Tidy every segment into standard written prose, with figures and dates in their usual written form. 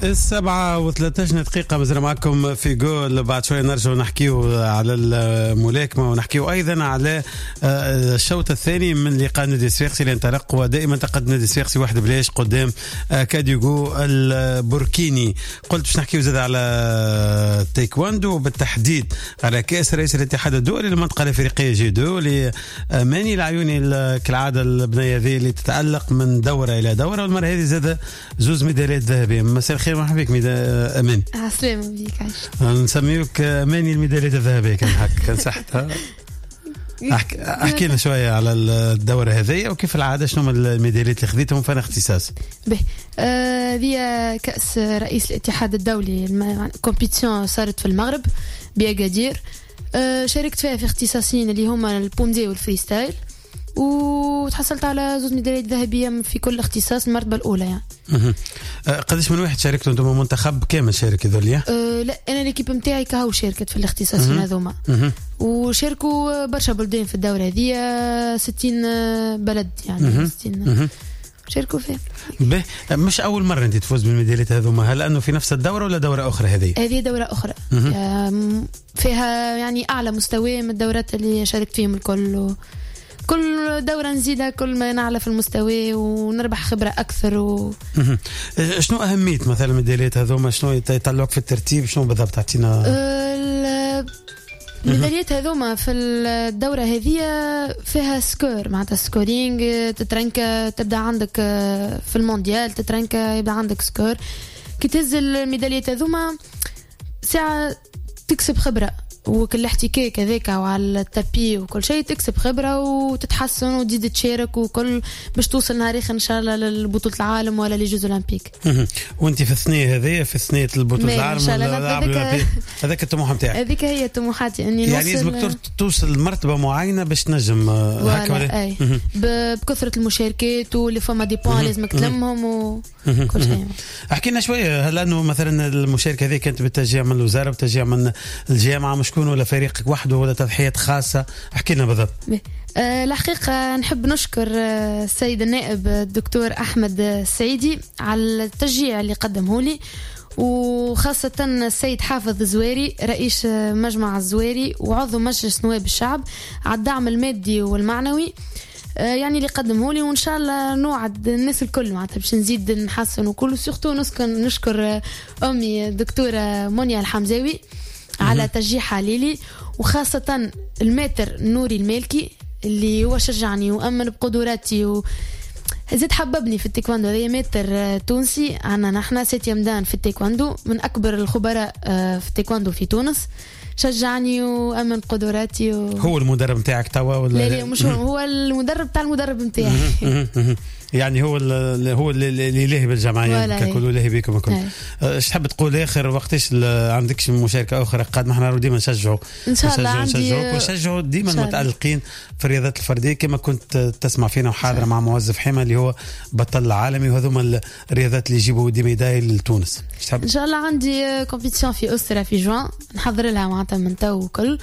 7:13 مازال معكم في جول. بعد شوية نرجع نحكيو على الملاكمة ونحكيو أيضا على الشوط الثاني من لقاء نادي الصفاقسي اللي انطلق، ودائما تقدم نادي الصفاقسي 1-0 قدام كاديغو البوركيني. قلت باش نحكيو زاد على التايكواندو وبالتحديد على كأس رئيس الاتحاد الدولي للمنطقة الأفريقية جي 2 لماني العيوني كالعادة البنية ذي اللي تتألق من دورة إلى دورة، والمرة هذه زاد زوز ميداليات ذهبية. مساء الخير، مرحبا بك أماني. عسلامة بيك، عايش. نسميوك أماني الميداليات الذهبية، كان حق كان صحتها. احكي لنا شوية على الدورة هذه وكيف العادة شنو الميداليات اللي خذيتهم فين اختصاص؟ هذه كأس رئيس الاتحاد الدولي، كومبيتيشن صارت في المغرب بأكادير. شاركت فيها في اختصاصين اللي هما البومدي والفريستايل، وتحصلت على زوج ميداليات ذهبية في كل اختصاص المرتبة الأولى يعني. قديش من واحد شاركتوا انتم؟ منتخب كامل شارك ذوليا؟ لا، انا ليكيب نتاعي كهو شاركت في الاختصاصين هذوما، وشاركوا برشا بلدان في الدورة هذه، 60 بلد يعني. 60 شاركوا فيه. مش أول مرة أنت تفوز بالميداليات هذوما، هل أنه في نفس الدورة ولا دورة أخرى هذه دورة أخرى فيها يعني أعلى مستوى من الدورات اللي شاركت فيهم الكل. كل دورة نزيدها كل ما نعلى في المستوى ونربح خبرة أكثر شنو أهمية مثلا الميداليات هذوما؟ شنو يطلعوك في الترتيب؟ شنو بالضبط تعطينا؟ الميداليات هذوما في الدورة هذه فيها سكور، معناتها سكورينج، تترنك تبدأ عندك في المونديال، تترنك يبدأ عندك سكور. كي تنزل الميداليات هذوما ساعة تكسب خبرة، وكل احتكاك هذاك وعلى التابي وكل شيء تكسب خبرة وتتحسن وتزيد تشارك وكل باش توصل نهار آخر إن شاء الله للبطولة العالم ولا لجوز أولمبيك. وانت في الثنية هذه، في ثنية البطولة العالم هذاك الطموح نتاعك؟ هذيك هي طموحاتي اني يعني لازمك توصل لمرتبة معينة باش تنجم هكا بكثرة المشاركات واللي فما دي بوان لازمك تلمهم وكل شيء. احكي لنا شوية، هل انه مثلا المشاركة هذه كانت بالتشجيع من الوزارة، بالتشجيع من الجامعة، مش كون ولا فريقك وحده ولا تضحيات خاصة؟ احكي لنا بالضبط. الحقيقة نحب نشكر السيد النائب الدكتور أحمد السعيدي على التشجيع اللي قدمه لي، وخاصة السيد حافظ الزويري رئيس مجمع الزويري وعضو مجلس نواب الشعب على الدعم المادي والمعنوي يعني اللي قدمه لي. وإن شاء الله نوعد الناس الكل معناتها باش نزيد نحسن وكل. سورتو نشكر أمي الدكتورة مونيا الحمزاوي على تشجيعها ليلي، وخاصة الماتر نوري المالكي اللي هو شجعني وأمن بقدراتي زيد حببني في التايكواندو. هذا ماتر تونسي عنا نحن 7 دان في التايكواندو، من أكبر الخبراء في التايكواندو في تونس. شجعني وأمن قدراتي هو المدرب متاعك توا ولا؟ لا مش هو المدرب تاع المدرب متاعي. يعني هو اللي لاهي بالجمعية ككل لاهي بكم الكل. ايش تحب تقول آخر وقتش عندكش مشاركة أخرى؟ قد ما احنا ديما نشجعوا إن شاء الله، ونشجعوا ديما المتألقين في الرياضات الفردية كما كنت تسمع فينا وحاضرة مع موظف حما اللي هو بطل عالمي، وهذوما الرياضات اللي يجيبوا دي ميداي لتونس. إن شاء الله عندي كومبيتيشن في أسرة في جوان نحضر لها معناتها من تو وكل.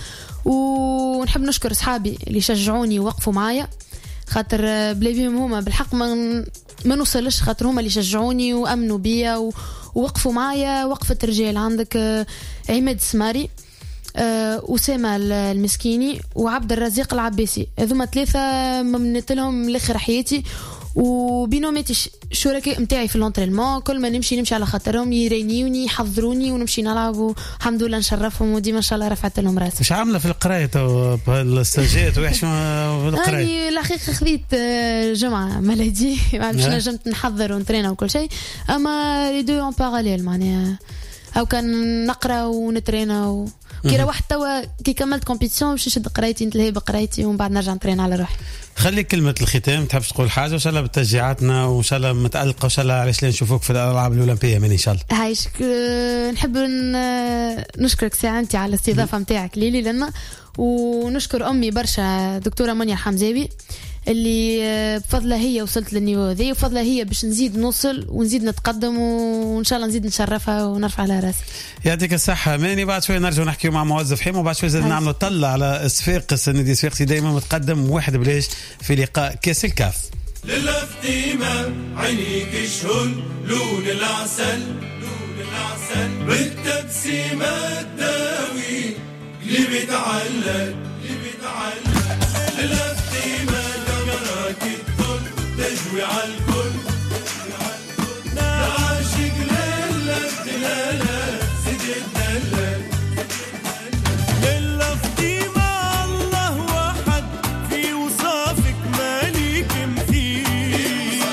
ونحب نشكر أصحابي اللي شجعوني ووقفوا معايا، خاطر بلا بيهم هما بالحق ما نوصلش، خاطر هما اللي شجعوني وأمنوا بيا ووقفوا معايا وقفة رجال. عندك عماد السماري، أسامة المسكيني، وعبد الرزاق العباسي، هذوما 3 ممنت لهم لاخر حياتي، وبينوماتي شركاء متاعي في الانترينمون. كل ما نمشي على خاطرهم يرينيوني يحضروني ونمشي نلعب، والحمد لله نشرفهم وديما ان شاء الله رفعت لهم راسي. مش عامله في القرايه بالستاجات ويحش في القرايه؟ يعني الحقيقه خذيت جمعه ملادي مش نجمت نحضر ونترينا وكل شيء، اما لي دو اون باراليل معناها او كان نقرا ونترينا كي روحت توا كي كملت كومبيتيشن باش نشد قرايتي نتلهي بقرايتي ومن بعد نرجع نترين على روحي. خلي كلمة الختام، تحب تقول حاجة؟ وإن شاء الله بتشجيعاتنا وإن شاء الله متألقة وإن شاء الله علاش نشوفوك في الألعاب الأولمبية من إن شاء الله. هايشك، نحب نشكرك ساعة أنت على الاستضافة متاعك ليلي لنا، ونشكر أمي برشا دكتورة مونيا الحمزاوي اللي بفضلها هي وصلت للنيو ذي، وفضلها هي باش نزيد نوصل ونزيد نتقدم وإن شاء الله نزيد نشرفها ونرفع لها راسي. يعطيك الصحة ماني. بعد شوي نرجع نحكي مع موظف حيم، وبعد شوي زاد نعملوا طلة على صفاقس. النادي الصفاقسي دايما متقدم 1-0 في لقاء كاس الكاف. للافتيمة عينيك شهل لون العسل بالتبسيمة تداوي اللي بيتعلق الابتسامة دمرك الكل تجوي عالكل عاشق ليلة دلالة زد الدلال للابتسامة الله واحد في وصافك مالك مثيل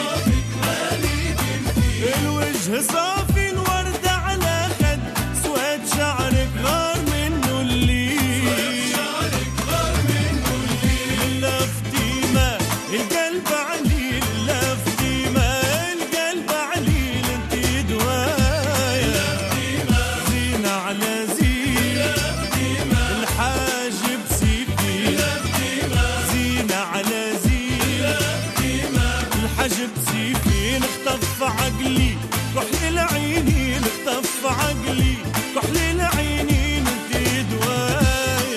الوجه صافي الورد على خد سواد شعرك غار منه الليل الابتسامة القلب عليل الابتسامة القلب عليل انتي دوايا زينة على زين الحاجب سيفي زينة على زين الحاجب سيفي نخطف عقلي روح للعينين نخطف عقلي روح للعينين انتي دوايا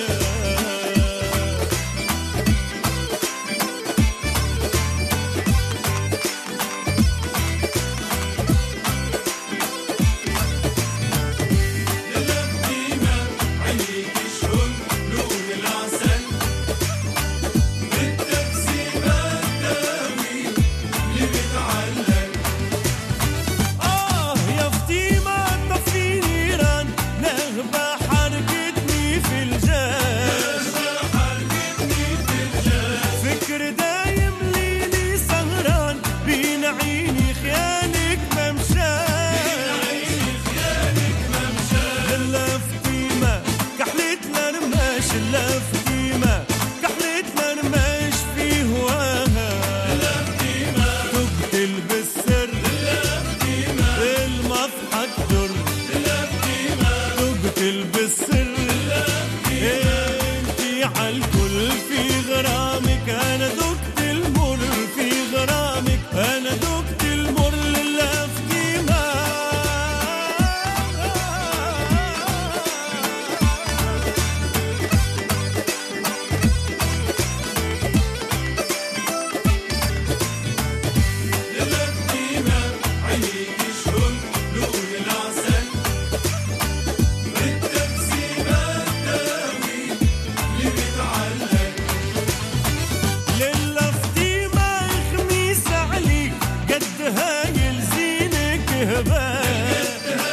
يا فتيمة طفي نيران نغبة حرقتني في الجاش فكر دايم ليلي سهران بين عيني خيالك ممشاش الفتيمة كحلت لرماش الفتيمة كحلت لرماش في هواها تقتل بالسر المضحك در تقتل بالسر انتي عالكل في غرامك انا دقت المر في غرامك انا دقت المر للافتيمة للافتيمة خميس عليك قد هايل زينك هبال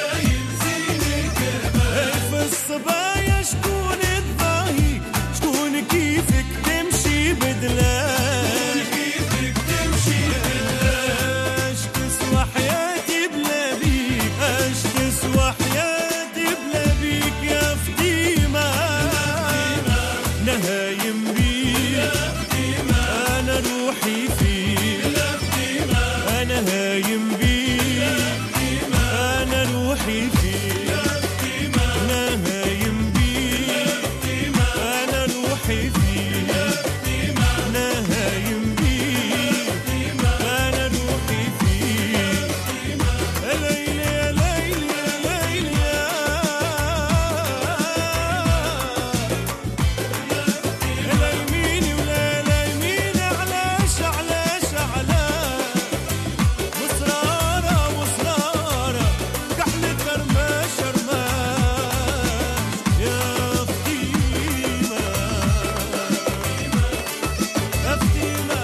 في الصبايا شكون الضاهي شكون كيفك تمشي بدلال اش تسوى حياتي بلا بيك اش تسوى حياتي بلا بيك يا فتيمة نهايم بيك أنا روحي فيك أنا هايم بيك أنا روحي فيك أنا هايم بيك أنا روحي فيك أنا هايم بيك أنا روحي فيك ليلي يا ليلي يا ليلي لا يميني ولا لا يميني علاش علاش علاش مصرارة مصرارة كحلة رماش رماش يا فتيمة يا فتيمة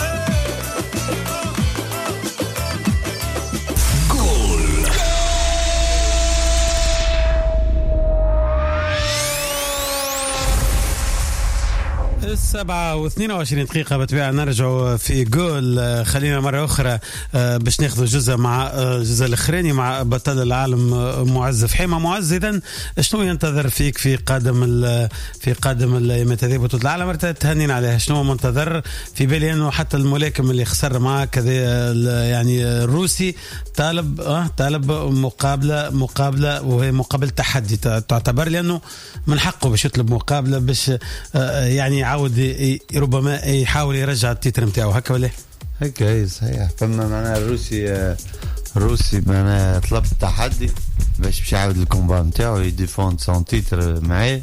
السبعة و22 دقيقة بتبيع نرجع في جول. خلينا مرة أخرى باش ناخذ جزء مع جزء الأخراني مع بطل العالم معز فحيمة. معز إذن شنو ينتظر فيك في قادم الأيامات هذه بطولة العالم؟ تهنين عليها شنو منتظر؟ في بالي أنه حتى الملاكم اللي خسر معه كذا يعني الروسي طالب مقابلة وهي مقابلة تحدي تعتبر، لأنه من حقه باش يطلب مقابلة باش يعني يعاود ربما يحاول يرجع التيتر متاعه هكا ولا هكا صحيح. فما معناها الروسي معناها طلب تحدي باش يعاود الكومبا نتاعو يديفوند سون تيتر معاه.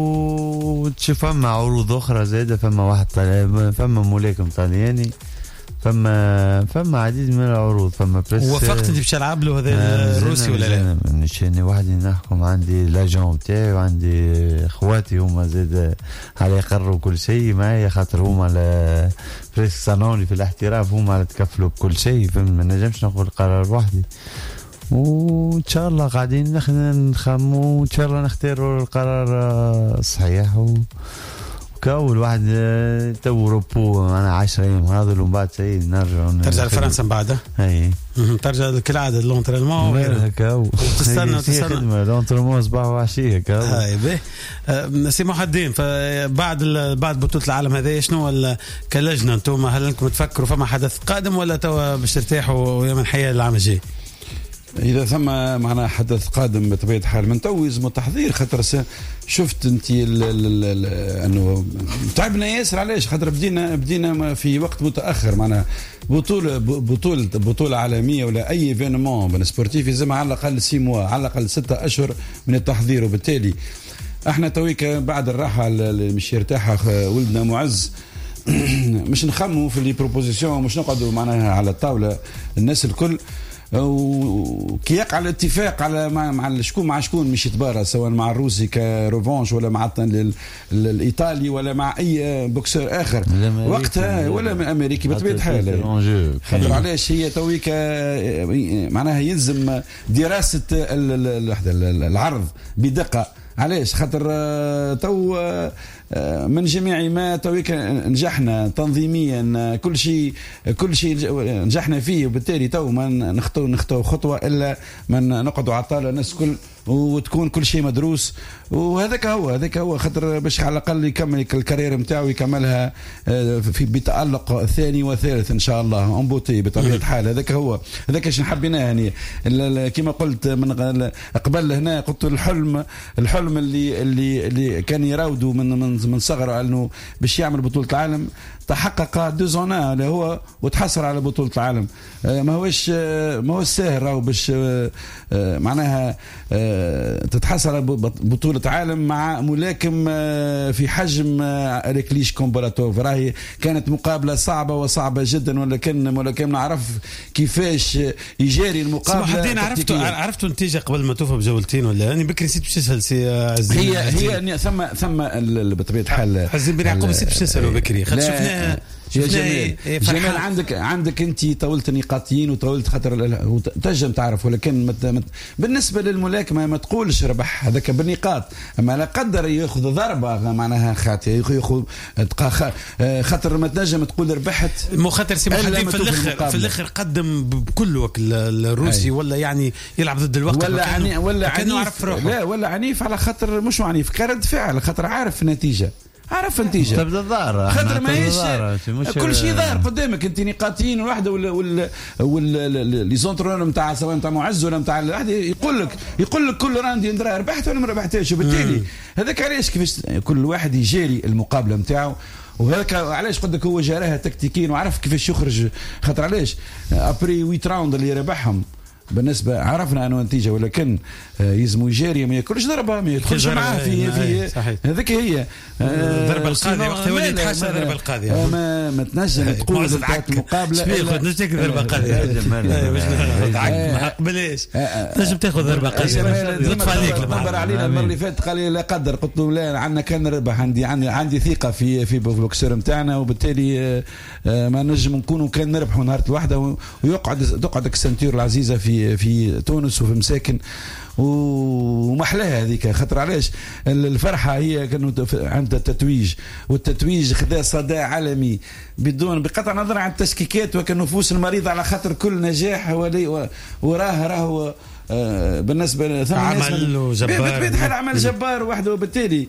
وتشوف فما عروض اخرى زاده، فما واحد فما ملاكم طلياني فما عديد من العروض. فما بريس وفقت انت باش تلعب له هذا الروسي ولا لا؟ نشاني وحدي نحكم، عندي لاجون بتاعي وعندي اخواتي هما زاد على يقروا كل شيء معايا، خاطر هما على بريس صنعوني في الاحتراف، هما على تكفلوا بكل شيء. ما نجمش ناخذ القرار وحدي، وان شاء الله قاعدين نخمو، ان شاء الله نختاروا القرار الصحيح. كاول واحد تو روبو انا 10 ايام هذا، ومن بعد سعيد ترجع لفرنسا من بعدها. اي ترجع كالعاده لونترينمون وتستنى خدمه لونترينمون صباح وعشيه كاو. هاي به سي محي الدين. فبعد بطوله العالم هذه شنو كلجنه انتم، هل انكم تفكروا فما حدث قادم ولا توا باش ترتاحوا يوم الحياه العام الجاي؟ إذا ثم معنا حدث قادم بطبيعة الحال من تو يلزم التحضير، خاطر شفت أنت أنه تعبنا ياسر. علاش؟ خاطر بدينا في وقت متأخر. معنا بطولة عالمية ولا أي إيفينمون سبورتيف يلزم على الأقل 6 موا، على الأقل 6 أشهر من التحضير. وبالتالي احنا تويك بعد الراحة اللي مش يرتاح ولدنا معز مش نخموا في اللي بروبوزيسيون، مش نقعدوا معناها على الطاولة الناس الكل وكي يقع الاتفاق على مع شكون مش يتبارى، سواء مع الروسي كروفونش ولا مع الايطالي ولا مع اي بوكسر اخر وقتها، ولا من امريكي بطبيعه الحال. خاطر علاش هي تويك معناها يلزم دراسه العرض بدقه. علاش؟ خاطر تو من جميع ما تويك نجحنا تنظيميا، كل شيء نجحنا فيه. وبالتالي تو ما نخطو خطوه الا من نقعدوا على الطاوله الناس كل، وتكون كل شيء مدروس. وهذاك هو خاطر باش على الاقل يكمل الكارير نتاعو، يكملها في بتألق ثاني وثالث ان شاء الله امبوتي بطبيعه الحال. هذاك ايش حبيناه يعني. كما قلت من قبل هنا، قلت الحلم اللي كان يراودوا من صغره انه باش يعمل بطوله العالم، تحقق 2 زونا اللي هو وتحصل على بطولة العالم. ما هوش سهل راهو باش معناها تتحصل على بطولة عالم مع ملاكم في حجم ريكليش كومباراتوف. راهي كانت مقابلة صعبة جدا، ولكن نعرف كيفاش يجاري المقابلة. عرفتوا النتيجة قبل ما توفى بجولتين ولا يعني بكري نسيت باش تسأل سي عزيز؟ هي أن ثم بطبيعة الحال عزيز بن يعقوب نسيت باش تسألوا بكري. شفناها جمال عندك انت طولت نقاطيين وطولت خاطر تنجم تعرف، ولكن بالنسبه للملاكمه ما تقولش ربح هذاك بالنقاط، اما لا قدر ياخذ ضربه معناها خاطر ياخذ خاطر ما تنجم تقول ربحت. مو خاطر سي محمد في الاخر قدم بكل وقت الروسي ولا يعني يلعب ضد الوقت ولا عنيف. لا ولا عنيف على خاطر مش عنيف كرد فعل، خاطر عارف النتيجه تبدا الظاهر خاطر ماهيش كل شيء ظاهر قدامك. انت نقاطين واحده ولا لي زونترونور نتاع سواء نتاع معز ولا نتاع واحد يقول لك كل راندي ندرا ربحت ولا ما ربحتش. وبالتالي هذاك علاش كيفاش كل واحد يجاري المقابله نتاعو، وهذاك علاش قد هو جاراها تكتيكيا وعرف كيفاش يخرج. خاطر علاش ابري 8 راوند اللي ربحهم بالنسبه عرفنا انه نتيجه، ولكن يزمو يجاري ما ياكلش ضربه، ما يدخلش معاه في هذيك هي ضربه القاضيه وقت ولي تحسن ضربه القاضيه ما تنجم تقول نتاعك المقابله خذ نجيك ضربه قاضيه ما قبليش تنجم تاخذ ضربه قاضيه. لطف عليك نبر علينا المره اللي فاتت قال لي لا قدر، قلت له لا عندنا كان نربح، عندي ثقه في بوكسر نتاعنا، وبالتالي ما نجم نكونوا كان نربحوا نهار الواحده تقعد السنتير العزيزه في تونس وفي مساكن ومحلاها هذيك. خاطر علاش الفرحه هي كانوا عند التتويج، والتتويج خذا صدى عالمي بدون بقطع نظر عن التشكيكات وكنفوس المريض، على خاطر كل نجاح راهو بالنسبه ثم عمل جبار، عمل جبار وحده. وبالتالي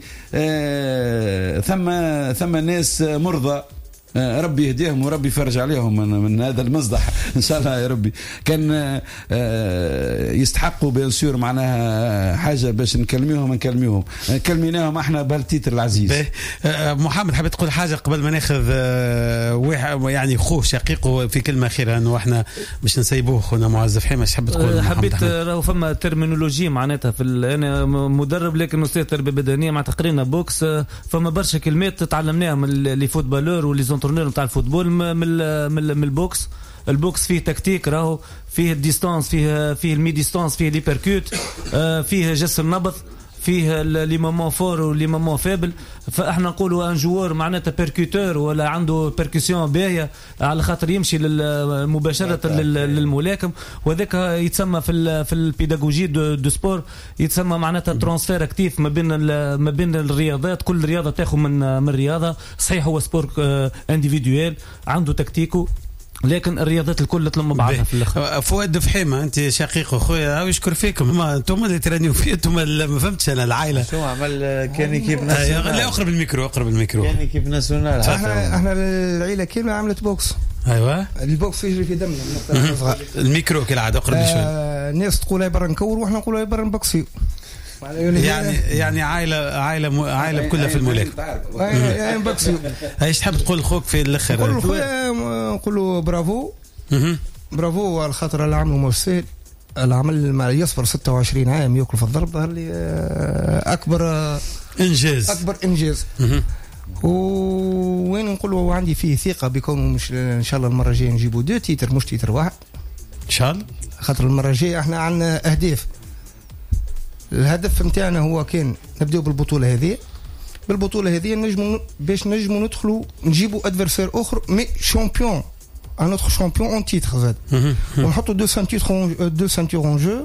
ثم ناس مرضى، ربي يهديهم وربي يفرج عليهم من هذا المصدح ان شاء الله يا ربي. كان يستحقوا بيان معناها حاجه باش نكلميهم كلميناهم احنا بهالتيتر العزيز. محمد حبيت تقول حاجه قبل ما ناخذ يعني خوه شقيقه في كلمه اخيره، انه احنا مش نسيبوه خونا معز فحيمه. حبيت تقول؟ حبيت راهو فما ترمينولوجي معناتها انا مدرب لكن استاذ تربيه بدنيه مع تقرينا بوكس، فما برشا كلمات تعلمناها من لي فوتبالور ولي كونترولور نتاع الفوتبول من البوكس. البوكس فيه تكتيك، راهو فيه الديستانس، فيه المي ديستانس، فيه لي بيركوت، فيه جس النبض، فيه لي مومون فور ولي مومون فيبل. فاحنا نقولوا ان جوور معناتها بيركوتور ولا عنده بيركوسيون باهيه على خاطر يمشي مباشره للملاكم، وذاك يتسمى في البيداغوجي دو سبور يتسمى معناتها ترانسفير اكتيف ما بين الرياضات. كل رياضه تاخذ من رياضه. صحيح هو سبور انديفيدويل عنده تكتيكو، لكن الرياضات الكل تلم بعضها في الاخر. فؤاد فحيمه انت شقيق اخويا ويشكر فيكم، انتم اللي ترانيو فيه، انتم ما فهمتش انا العائله شو عمل كان كيف ناسيونال. لا اقرب الميكرو كان كيف ناسيونال. احنا العيله كامله عملت بوكس. ايوه البوكس يجري في دمنا. الميكرو كالعاده اقرب شوي. الناس تقول برا نكور واحنا نقولوا برا نبوكس فيه. يعني عائله كلها في الملاكمه. ايش تحب تقول خوك في الاخر؟ نقول خويا نقولوا برافو على خاطر العمل مستاهل. العمل مع يصبر 26 عام ياكل في الضرب اللي اكبر انجاز. وين نقولوا عندي فيه ثقه بكون مش ان شاء الله المره الجايه نجيبوا 2 تيتر مش تيتر واحد ان شاء الله. خاطر المره الجايه احنا عندنا اهداف. الهدف نتاعنا هو كان نبداو بالبطوله هذه نجموا نجموا ندخلوا نجيبوا ادفيرسير اخر مي شامبيون ان اوتر شامبيون اون تيتر زاد ونحطوا 2 سانتور اون جو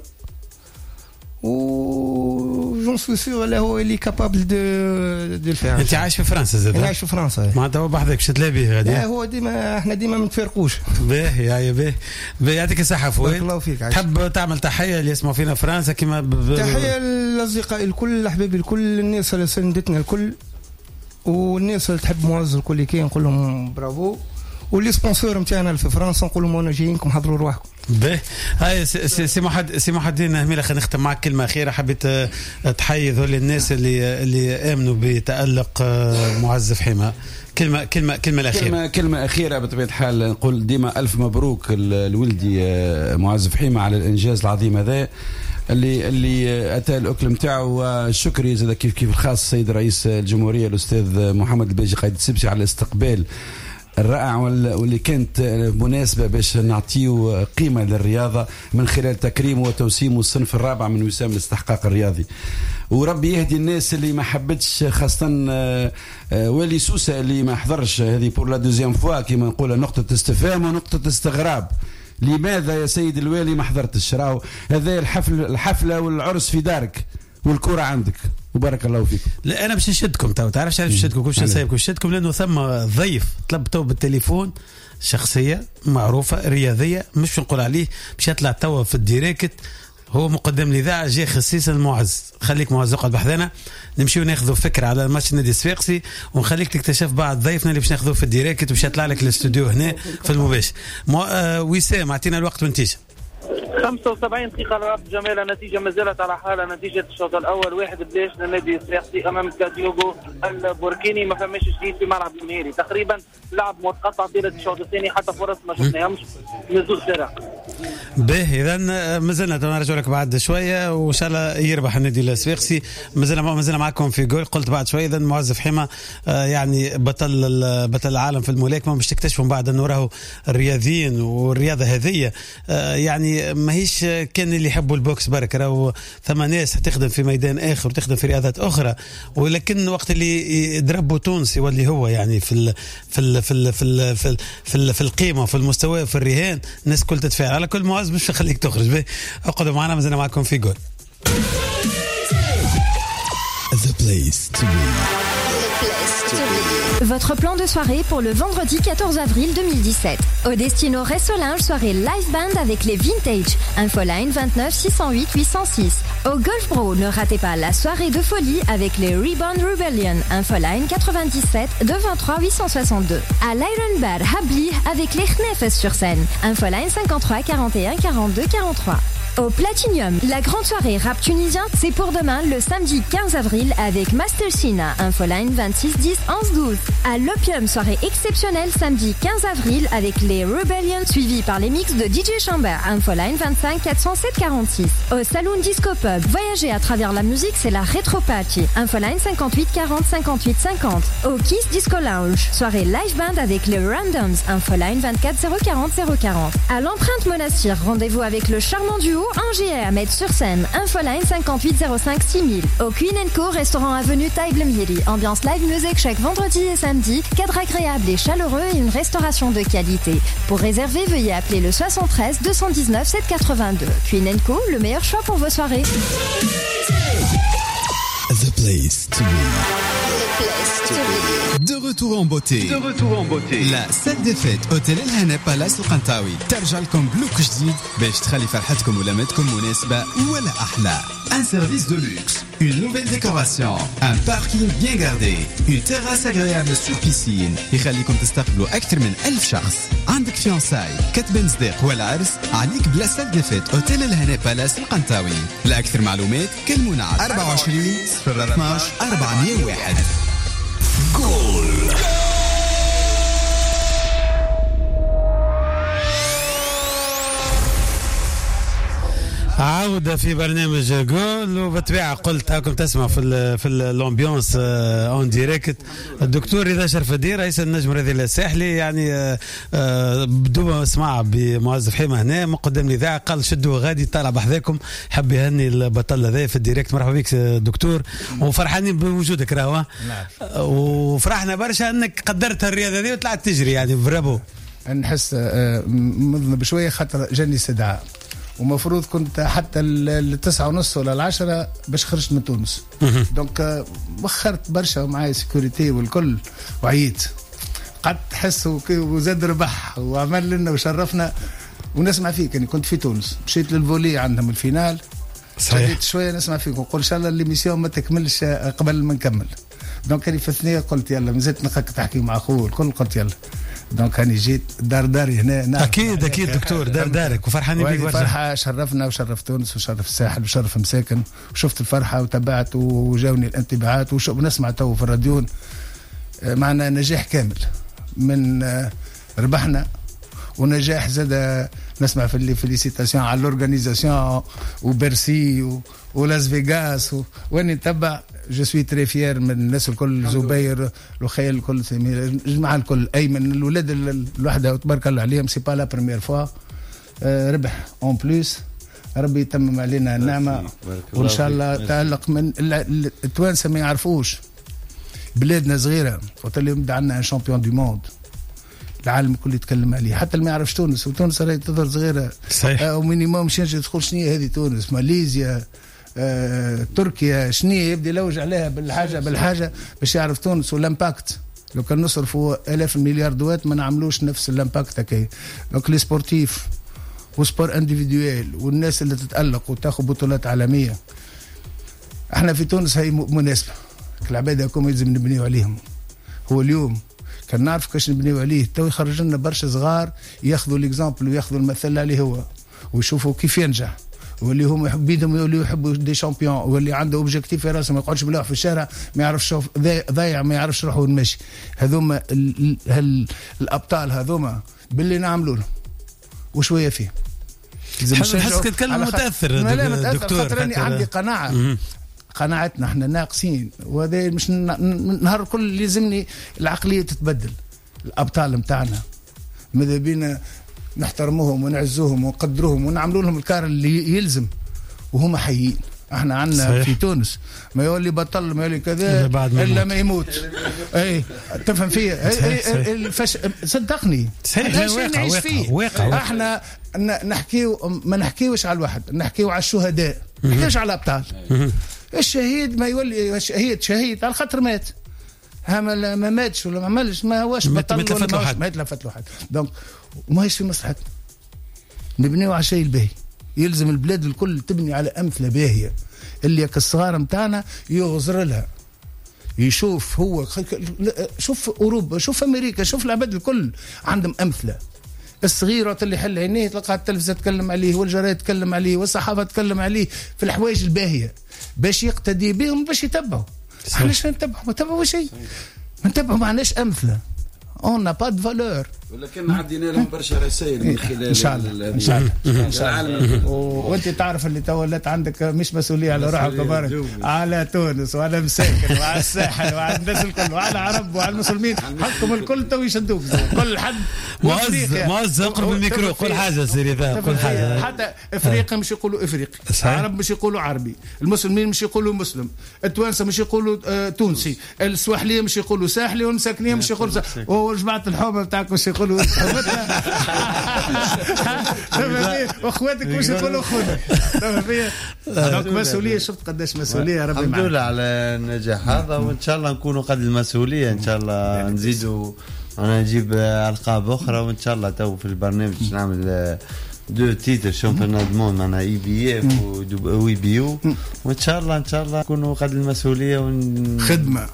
و جون سو سور لا هو اللي كابابل دو الفعل. انت عايش في فرنسا زاد؟ انا عايش في فرنسا. معناتها هو بحذاك باش تلاقي به غادي. هو ديما احنا ديما ما نتفارقوش. باهي باهي يعطيك الصحه فؤاد. الله فيك. تحب تعمل تحيه اللي يسمعوا فينا فرنسا كيما تحيه للاصدقاء الكل، الاحباب الكل، الناس اللي ساندتنا الكل، والناس اللي تحب معز الكل اللي كاين نقول لهم برافو، واللي سبونسور نتاعنا في فرنسا نقول لهم انا جايينكم حضروا رواحكم. باهي هاي سي محدين هميله. خلينا نختم معك كلمه اخيره حبيت تحيي ذول الناس اللي امنوا بتالق معز فحيمه. كلمه الاخيره. كلمه اخيره بطبيعه الحال نقول ديما الف مبروك الولدي معز فحيمه على الانجاز العظيم هذا اللي اتى الاكل نتاعو. والشكر زاد كيف الخاص السيد رئيس الجمهوريه الاستاذ محمد الباجي قائد السبسي على الاستقبال الرائع واللي كانت مناسبة باش نعطيه قيمة للرياضة من خلال تكريمه وتوسيمه الصنف الرابع من وسام الاستحقاق الرياضي. وربي يهدي الناس اللي ما حبتش، خاصة والي سوسة اللي ما حضرش هذه بور لا دوزيام فوا كما نقول نقطة استفهام ونقطة استغراب. لماذا يا سيد الوالي ما حضرتش؟ راهو هذا الحفلة والعرس في دارك والكرة عندك وبارك الله فيك. لا انا باش نشدكم تعرفش علاش نشدكم باش نسيبكم نشدكم لانه ثم ضيف طلبته بالتليفون شخصيه معروفه رياضيه مش نقول عليه باش يطلع توا في الديريكت. هو مقدم الاذاعه جاي خصيصا معز. خليك معز اقعد بحذنا نمشيو ناخذوا فكره على ماتش النادي الصفاقسي ونخليك تكتشف بعض ضيفنا اللي باش ناخذوه في الديريكت وباش يطلع لك الاستوديو هنا في المباشر. وسام اعطينا الوقت وانتيجه. 75 دقيقة لرب جمال. النتيجة ما زالت على حالة. نتيجة الشوط الأول 1-0 للنادي الصفاقسي أمام كاديوغو البوركيني. ما فماش جديد في ملعب الجماهيري. تقريبا لعب متقطع طيلة الشوط الثاني حتى فرص ما شفناهمش من زوج فرق. باهي إذا مازلنا نرجع لك بعد شوية وإن شاء الله يربح النادي الصفاقسي. مازلنا معكم في جول. قلت بعد شوية إذا معز فحيمة يعني بطل العالم في الملاكمة مش تكتشفوا بعد أنه راهو الرياضيين والرياضة هذه يعني ماهيش كان اللي يحبوا البوكس برك. راهو ثم ناس تخدم في ميدان آخر وتخدم في رياضات أخرى. ولكن وقت اللي يضربوا تونسي واللي هو يعني في القيمة في المستوى في الرهان الناس كل تتفاعل. على كل معز مش خليك تخرج. اقعدوا معنا مازلنا معكم في جول. The place to be. Votre plan de soirée pour le vendredi 14 avril 2017. Au Destino Ressolinge, soirée live band avec les Vintage. Infoline 29 608 806. Au Golf Bro, ne ratez pas la soirée de folie avec les Reborn Rebellion. Infoline 97 223 862. À l'Iron Bar Habli avec les Knefes sur scène. Infoline 53 41 42 43. Au Platinium, la grande soirée rap tunisien, c'est pour demain, le samedi 15 avril, avec Master Sina, infoline 26 10 11 12. À l'Opium, soirée exceptionnelle, samedi 15 avril, avec les Rebellion, suivi par les mix de DJ Chamber, infoline 25 407 46. Au Saloon Disco Pub, voyager à travers la musique, c'est la Retro Party, infoline 58 40 58 50. Au Kiss Disco Lounge, soirée live band avec les Randoms, infoline 24 040 040. À l'Empreinte Monastir, rendez-vous avec le charmant duo Angier à mettre sur scène, infoline 58 05 6000. Au Queen & Co, restaurant avenue Taïb Miri, ambiance live music chaque vendredi et samedi, cadre agréable et chaleureux et une restauration de qualité. Pour réserver, veuillez appeler le 73 219 782. Queen & Co, le meilleur choix pour vos soirées. The place to be. De retour en beauté. La salle des fêtes Hôtel El Hana Palace القنطاوي ترجع لكم بلوك جديد باش تخلي فرحتكم ولمتكم مناسبة ولا أحلى. Un service de luxe, une nouvelle décoration, un parking bien gardé, une terrasse agréable sur piscine يخليكم تستقبلوا أكثر من 1000 شخص. عندك فيانساي كتبن صديق ولا عرس عليك بلا سال دي فيت اوتيل الهنا بالاس القنطاوي. لأكثر معلومات كلمونا على 24 012 401. جول عودة في برنامج جول، وبالطبيعة قلت هاكم تسمع في الامبيونس اون ديريكت. الدكتور رضا شرف الدين رئيس النجم رضي الساحلي يعني بدو اسمع بمعز فحيمة هنا مقدم الاذاعه قال شدوا غادي طالع بحذاكم، حب يهني البطل هذا في الديريكت. مرحبا بك دكتور، وفرحانين بوجودك راهو. وفرحنا برشا انك قدرت الرياضه هذه وطلعت تجري يعني برافو. نحس مذنب بشويه خاطر جاني استدعاء ومفروض كنت حتى 9:30 ولا 10 باش خرجت من تونس. دونك وخرت برشا ومعايا سيكوريتي والكل وعيت. قعدت تحس وزاد ربح وعمل لنا وشرفنا ونسمع فيك. يعني كنت في تونس مشيت للفولي عندهم الفينال صحيح شويه نسمع فيك ونقول ان شاء الله الليميسيون ما تكملش قبل ما نكمل. دونك أنا في الثنيه قلت يلا مازلت نخك تحكي مع اخوه الكل قلت يلا. دونك أنا جيت داري هنا. أكيد دكتور دارك وفرحانين بيك برشا. فرحة شرفنا وشرف تونس وشرف الساحل وشرف مساكن وشفت الفرحة وتابعت وجاوني الانطباعات ونسمع تو في الراديون. معنا نجاح كامل من ربحنا ونجاح زاد نسمع في اللي فيليسيتاسيون على الأورغانيزاسيون وبرسي ولاس فيغاس واني نتبع. جو سوي تري فيير من الناس الكل، زبير الخيل الكل الجماعه الكل ايمن الولاد الوحده تبارك الله عليهم. سي با لا بريمير فوا ربح اون بلوس. ربي يتمم علينا النعمه وان شاء الله تألق. من التوانسه ما يعرفوش بلادنا صغيره وقت اللي يبدا عندنا ان شامبيون دو موند العالم الكل يتكلم عليه. حتى اللي ما يعرفش تونس وتونس راهي تظهر صغيره صحيح ومينيموم مش تدخل شنو هذه تونس ماليزيا تركيا شنو يبدا يلوج عليها بالحاجه باش يعرف تونس. والامباكت لو كان نصرفوا آلاف المليار دوات ما نعملوش نفس الامباكت هكايا. دونك لي سبورتيف وسبور انديفيدويل والناس اللي تتألق وتاخذ بطولات عالميه. احنا في تونس هي مناسبه العباد هاكم لازم نبنيو عليهم. هو اليوم كان نعرف كاش نبنيو عليه تو يخرج لنا برشا صغار ياخذوا الاكزامبل وياخذوا المثل عليه هو ويشوفوا كيف ينجح. واللي هم يحبوا يوليو يحبوا دي شامبيون واللي عنده اوبجيكتيف في راسه ما يقعدش بلاح في الشارع ما يعرفش ضايع ما يعرفش روحه ونمشي. هذوما الابطال هذوما باللي نعملوا لهم وشويه فيه. نحس تتكلم متاثر دكتور. خاطر عندي قناعه قناعتنا احنا ناقصين وهذا مش نهار كل لازمني العقليه تتبدل. الابطال نتاعنا ماذا بينا نحترموهم ونعزوهم ونقدروهم ونعملوا لهم الكار اللي يلزم وهم حيين. احنا عندنا في تونس ما يولي بطل ما يولي كذا الا ما يموت. اي تفهم فيا صدقني واقع. احنا نحكيو ما نحكيوش على الواحد نحكيو على الشهداء ما نحكيوش على الابطال. الشهيد ما يولي شهيد على خاطر مات ما ماتش ولا ما عملش ما هوش بطل ما يتلفت له حد. دونك ما هيش في مصلحتنا نبنيو على شيء الباهي. يلزم البلاد الكل تبني على أمثلة باهية اللي الصغار متاعنا يغزر لها يشوف. هو شوف أوروبا شوف أمريكا شوف العباد الكل عندهم أمثلة. الصغيرة اللي يحل عينيه تلقى التلفزة تتكلم عليه والجرايد تتكلم عليه والصحافة تتكلم عليه في الحوايج الباهية باش يقتدي بهم باش يتبعوا. علاش نتبعوا؟ ما تبعوا شيء، ما نتبعوا ما عندناش أمثلة. on n'a pas de valeur. ولكن عدينا لهم برشا رسائل من خلال ان شاء الله ان شاء الله ان شاء الله. وانت تعرف اللي تولت عندك مش مسؤوليه على روحك كبار، على تونس وعلى مساكن وعلى الساحل وعلى الناس الكل وعلى العرب وعلى المسلمين، حقهم الكل تو يشدوك كل حد. معز اقرب من الميكرو، قول حاجه سيري ذا، قول حاجه. حتى افريقيا مش يقولوا افريقي، العرب مش يقولوا عربي، المسلمين مش يقولوا مسلم، التوانسه مش يقولوا تونسي، السواحليه مش يقولوا ساحلي، والمساكنيه مش يقولوا وجماعه الحومه بتاعك مش يقولوا واخواتك مش يقولوا اخونا. هذاك مسؤوليه، شفت قداش مسؤوليه. ربي معنا. الحمد لله على النجاح هذا، وان شاء الله نكونوا قد المسؤوليه، ان شاء الله نزيدوا. انا نجيب القاب اخرى، وان شاء الله تو في البرنامج نعمل 2 تيتر شامبيونات دو موند معناها اي بي اف وي بي يو، وان شاء الله نكونوا قد المسؤوليه خدمه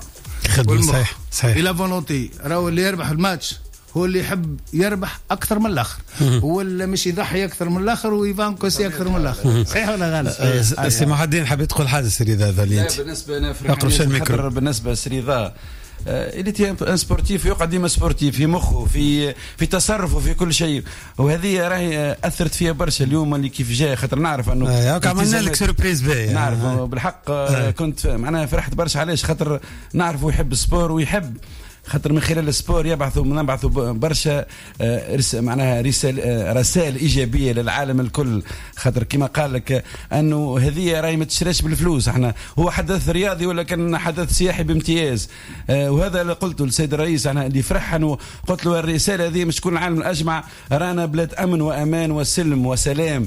صحيح الى فولونتي. راهو اللي يربح الماتش هو اللي يحب يربح اكثر من الاخر، ولا مش يضحي اكثر من الاخر ويفانكوسي اكثر من الاخر. صحيح ولا غلط؟ سي محمد حبيت تقول حاجه سيري ذا اللي انت بالنسبه انا فرحان بالنسبه سيري ذا اللي تي سبورتيف يقعد ديما سبورتيف في مخه في تصرفه في كل شيء، وهذه راهي اثرت فيها برشا اليوم اللي كيف جاي، خاطر نعرف انه عملنا لك سوربريز باهي. نعرف بالحق كنت معناها فرحت برشا. علاش؟ خاطر نعرف يحب السبور ويحب، خاطر من خلال السبور نبعثوا برشا معناها رسائل إيجابية للعالم الكل. خاطر كما قال لك أنه هذه راهي ما تشراش بالفلوس، احنا هو حدث رياضي ولا كان حدث سياحي بامتياز. وهذا اللي قلته للسيد الرئيس، انا اللي فرح انه قلت له الرسالة هذه مش تكون العالم الأجمع رانا بلاد أمن وأمان وسلم وسلام.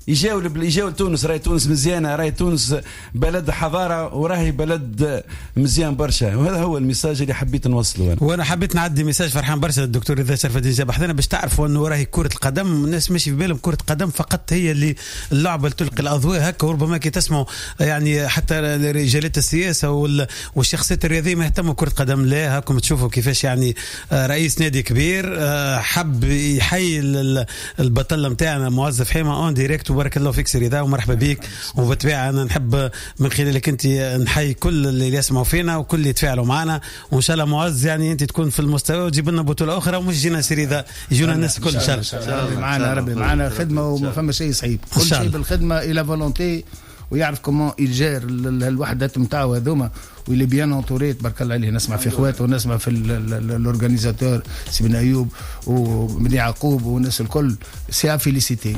يجاو تونس، راهي تونس مزيانه، راهي تونس بلد حضاره وراهي بلد مزيان برشا، وهذا هو الميساج اللي حبيت نوصله. وانا حبيت نعدي ميساج فرحان برشا للدكتور رضا شرف الدين جاب حدنا باش تعرفوا انه راهي كره القدم الناس ماشي في بالهم كره القدم فقط هي اللي اللعبه اللي تلقي الاضواء هكا، وربما كي تسمعوا يعني حتى رجالات السياسه والشخصيات الرياضيه ما يهتموا كره القدم. لا هاكم تشوفوا كيفاش يعني رئيس نادي كبير حب يحيي البطل نتاعنا موظف حيمه اون ديريكت، وبارك الله فيك سيري ذا ومرحبا بك. وبالطبيعه انا نحب من خلالك انت نحيي كل اللي يسمعوا فينا وكل اللي يتفاعلوا معنا، وان شاء الله معز يعني انت تكون في المستوى وتجيب لنا بطوله اخرى ومش جينا سيري ذا يجونا الناس الكل ان شاء الله. معنا ربي معنا خدمه وما فما شيء صعيب، كل شيء بالخدمه الى فولونتي، ويعرف كومون يجير الوحدات نتاعو هذوما واللي بيان اونتوري تبارك الله عليه. نسمع في اخواته ونسمع في الاورغانيزاتور سي بن ايوب وبن يعقوب والناس الكل. سي فيليسيتي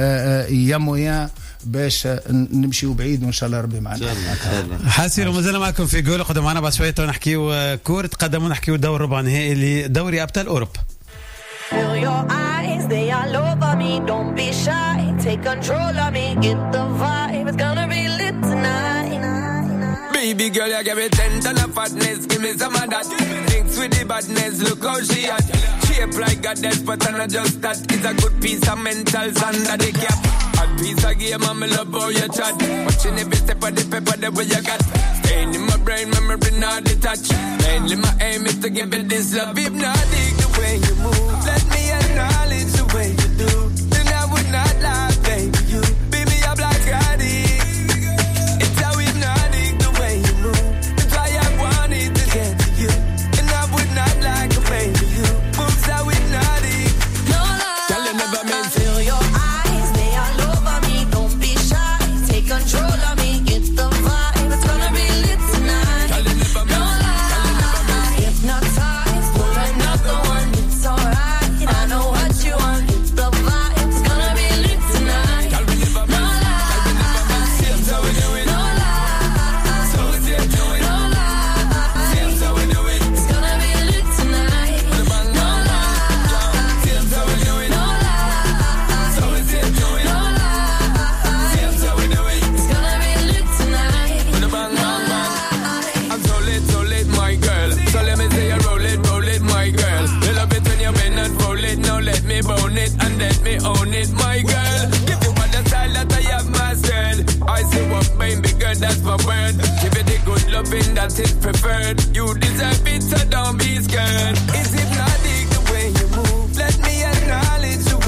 يا مويان باش نمشيو بعيد وان شاء الله ربي معنا. حاسين ومازال معكم في جول قدام معنا بعد شويه نحكيو كرة قدم ونحكيو دور ربع نهائي لدوري ابطال اوروبا. Feel your eyes, they all over me. Don't be shy, take control of me. Get the vibe, it's gonna be lit tonight. Baby girl, you give me 10 ton of fatness. Give me some of that. Thinks with the badness, look how she at. Shape like goddess, but I'm not just that. It's a good piece of mentals under the cap. A piece of game, I'm love how you chat. Watching every step of the paper, the way you got. Staying in my brain, memory not detached. Mainly my aim is to give it this love. Hypnotic the way you move. Let me acknowledge the way you do. Then I would not lie, baby. You beat me up like I did. It's how hypnotic the way you move. That's why I wanted to get to you. And I would not lie, baby. You moves how hypnotic. No lie. Tell you never meant feel your eyes, they all over me. Don't be shy, take control of me. Get the vibe, it's gonna be lit tonight. Tell you never meant. No lie. Hypnotized, pull another one. It's alright. I know what you want. Get the vibe, it's gonna be lit tonight. Tell me never meant. No lie. Tell me never meant. See how we do it. No lie. So we see do it. No lie. See how we do it. It's gonna be lit tonight. The bang No lie. See how we do it. No lie. So we see do it. No lie. See how we do it. It's gonna be lit tonight. The bang bang bang. I'm so lit, my girl. So let me say you roll it, my girl. You love it when you bend and roll it. Now let me bone it and let me own it, my girl. Give you all the style that I have mastered. I see what baby girl, that's my word. Give it the good loving that is preferred. You deserve it, so don't be scared. It's hypnotic the way you move. Let me acknowledge the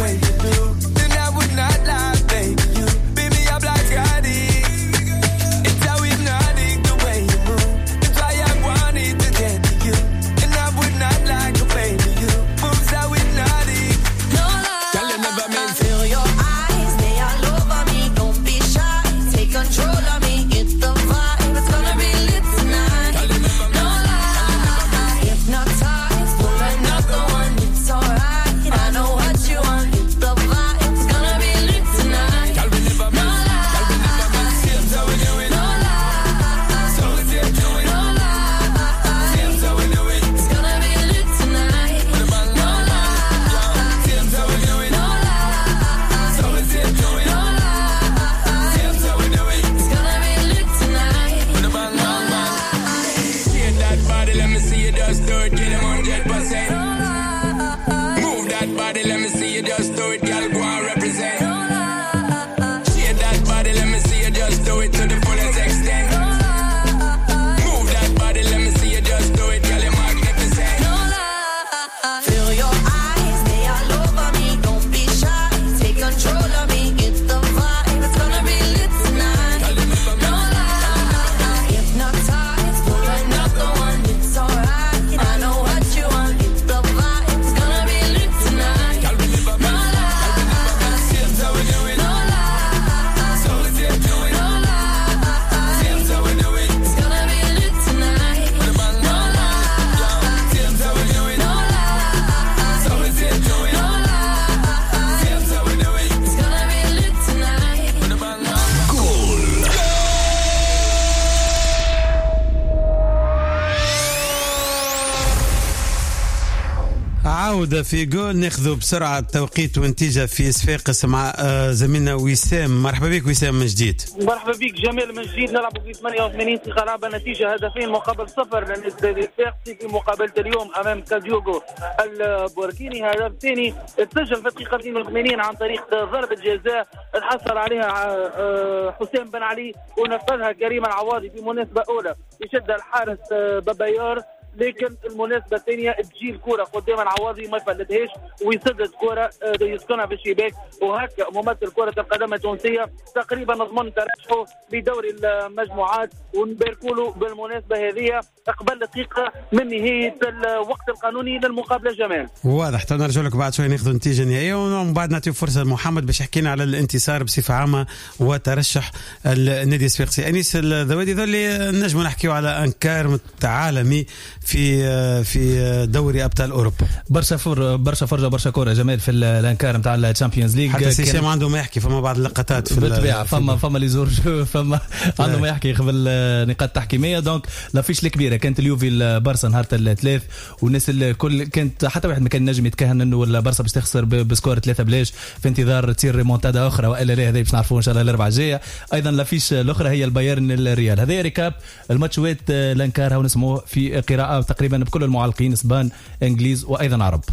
عودة في جول ناخذوا بسرعة توقيت ونتيجة في صفاقس مع زميلنا وسام. مرحبا بك وسام من جديد. مرحبا بك جمال من جديد. نلعب في 88 دقيقة لعبة، نتيجة هدفين مقابل 0 للنادي الصفاقسي في مقابلة اليوم أمام كاديوغو البوركيني. هدف ثاني تسجل في الدقيقة 82 عن طريق ضربة جزاء تحصل عليها حسام بن علي ونفذها كريم العواضي في مناسبة أولى يشد الحارس بابايار، لكن المناسبة الثانية تجي الكرة قدام العواضي ما يفلتهاش ويسدد كرة يسكنها في الشباك، وهكا ممثل كرة القدم التونسية تقريبا ضمن ترشحه لدوري المجموعات. ونباركوا بالمناسبة هذه قبل دقيقة من نهاية الوقت القانوني للمقابلة. جمال واضح. نرجع لك بعد شوي ناخذ نتيجة نهائية ومن بعد نعطي فرصة لمحمد باش يحكينا على الانتصار بصفة عامة وترشح النادي الصفاقسي. أنيس الذوادي ذولي نجموا نحكيو على انكار عالمي في دوري ابطال اوروبا. برشا فرجه برشا كوره جمال في الانكار نتاع الشامبيونز ليج. حتى سيسام عنده ما يحكي، فما بعض اللقطات في بالطبيعه فما لي زور فما عنده ما يحكي قبل نقاط تحكيميه. دونك لافيش الكبيره كانت اليوفي البارسا نهار الثلاث، والناس الكل كانت حتى واحد ما كان نجم يتكهن انه البارسا باش تخسر بسكور 3-0 في انتظار تصير ريمونتادا اخرى، والا لا هذا باش نعرفوه ان شاء الله الاربعاء الجايه. ايضا لافيش الاخرى هي البايرن الريال. هذا ريكاب الماتشات الانكار ونسموه في قراءه تقريبا بكل المعلقين اسبان انجليز وايضا عرب.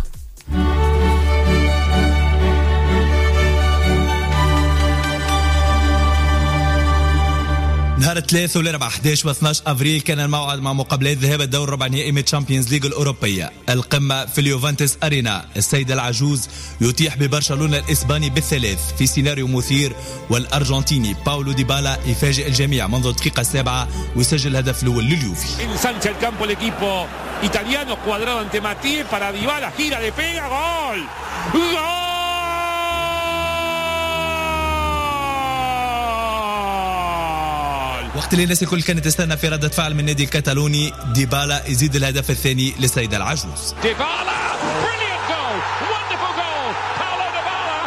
نهار الثلاث والاربعاء 11 و12 افريل كان الموعد مع مقابلات ذهاب الدور ربع نهائي من تشامبيونز ليج الاوروبيه. القمه في اليوفنتوس ارينا. السيد العجوز يتيح ببرشلونه الاسباني بالثلاث في سيناريو مثير، والارجنتيني باولو ديبالا يفاجئ الجميع منذ الدقيقه 7 ويسجل الهدف الاول لليوفي. ensancha el campo el equipo italiano cuadrado ante Matí para Dybala, gira le pega, gol. ¡Gol! وقت اللي الناس الكل كانت تستنى في ردة فعل من النادي الكتالوني، ديبالا يزيد الهدف الثاني للسيد العجوز. ديبالا brilliant goal, wonderful goal, Paulo Dybala,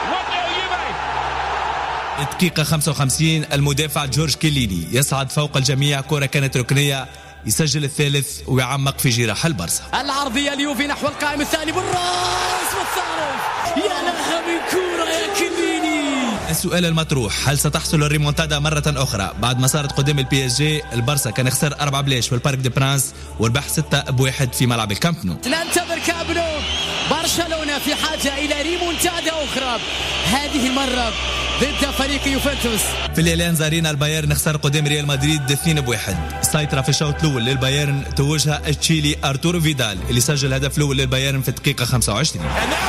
1-0 Juve. دقيقة 55 المدافع جورج كيليني يصعد فوق الجميع، كرة كانت ركنية، يسجل الثالث ويعمق في جراح البارسا. العرضية اليوفي نحو القائم الثاني بالراس والثالث، يا لها من كرة يا كيليني. السؤال المطروح، هل ستحصل الريمونتادا مرة أخرى بعد ما صارت قدام البي اس جي؟ البارسا كان خسر 4-0 في البارك دي برانس والبح 6-1 في ملعب الكامب نو. ننتظر كامب نو. برشلونة في حاجة إلى ريمونتادا أخرى، هذه المرة ضد فريق يوفنتوس. في الاليانز ارينا البايرن خسر قدام ريال مدريد 2-1. السيطرة في الشوط الأول للبايرن توجها التشيلي أرتورو فيدال اللي سجل الهدف الأول للبايرن في الدقيقة 25.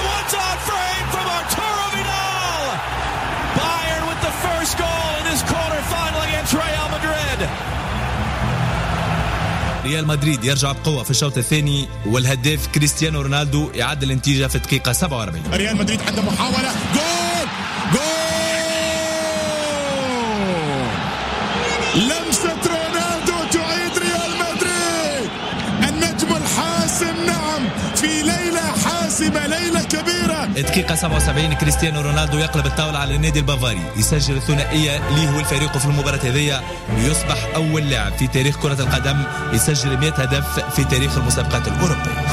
ريال مدريد يرجع بقوة في الشوط الثاني والهداف كريستيانو رونالدو يعدل النتيجة في الدقيقة 47. ريال مدريد عنده محاولة، جول لمسة رونالدو تعيد ريال مدريد النجم الحاسم. نعم، في ليلة حاسمة، ليلة كبيرة. الدقيقة 77 كريستيانو رونالدو يقلب الطاولة على النادي البافاري، يسجل الثنائية ليه هو الفريق في المباراة هذه، ليصبح أول لاعب في تاريخ كرة القدم يسجل 100 هدف في تاريخ المسابقات الأوروبية.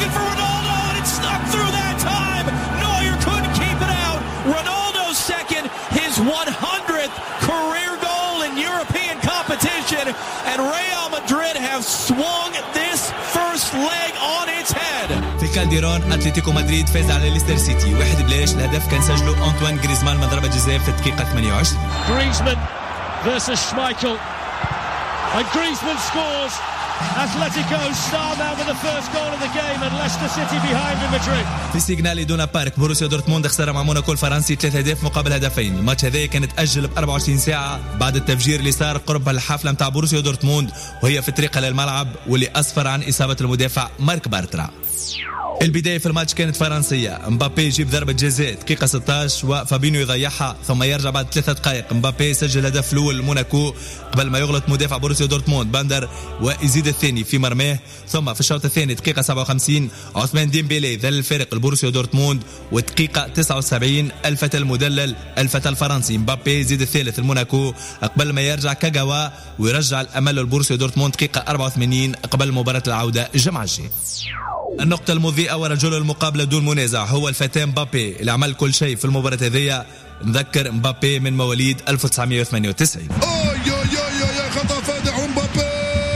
في كالديرون أتلتيكو مدريد فاز على ليستر سيتي 1-0. الهدف كان سجله أنطوان غريزمان من ضربة جزاء في الدقيقة 28. Griezmann versus Schmeichel and Griezmann scores. Atletico star now with the first goal of the game and Leicester City behind in Madrid. في سيجنال إدونا بارك بروسيا دورتموند خسر مع موناكو الفرنسي 3 أهداف مقابل هدفين. الماتش هذا كان تأجل ب 24 ساعة بعد التفجير اللي صار قرب الحفلة متاع بروسيا دورتموند وهي في طريقها للملعب، واللي أسفر عن إصابة المدافع مارك بارترا. البداية في الماتش كانت فرنسية، مبابي يجيب ضربة جزاء دقيقة 16 وفابينيو يضيعها، ثم يرجع بعد 3 دقائق مبابي يسجل الهدف الأول لموناكو قبل ما يغلط مدافع بروسيا دورتموند باندر ويزيد الثاني في مرماه. ثم في الشوط الثاني دقيقة 57 عثمان ديمبيلي ذل الفارق البروسيا دورتموند، ودقيقة 79 الفتى المدلل الفتى الفرنسي مبابي يزيد الثالث لموناكو قبل ما يرجع كاغاوا ويرجع الأمل للبروسيا دورتموند دقيقة 84 قبل مباراة العودة الجمعة الجاية. النقطة المضيئة ورجل المقابلة دون منازع هو الفتى مبابي اللي عمل كل شيء في المباراة هذه. نذكر مبابي من مواليد 1998. خطأ فادح مبابي،